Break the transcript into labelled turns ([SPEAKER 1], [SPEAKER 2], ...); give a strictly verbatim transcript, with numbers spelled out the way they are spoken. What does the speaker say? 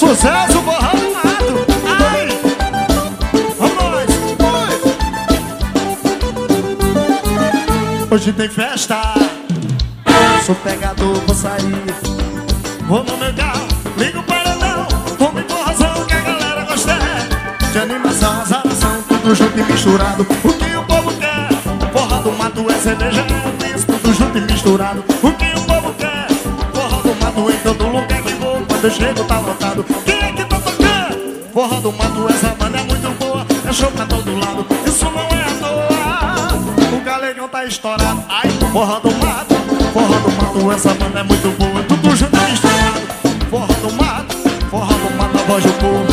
[SPEAKER 1] sucesso, borra do lado. Ai, vamos nós. Hoje tem festa, sou pegador, vou sair. Vou no meu carro, ligo o paredão, fome com razão que a galera gosta de animação, azaração, tudo junto e misturado. O que o povo quer? Porra do mato é cerveja, é isso, tudo junto e misturado. O que o povo quer? Porra do mato em todo lugar que vou, quando eu chego tá lotado. Quem é que tá tocando? Porra do mato, essa banda é muito boa, é show pra todo lado, isso não é à toa. O galegão tá estourado, ai, porra do mato, porra do mato, essa banda é muito boa, tudo junto e misturado. Porra do mato, porra do mato, a voz do povo.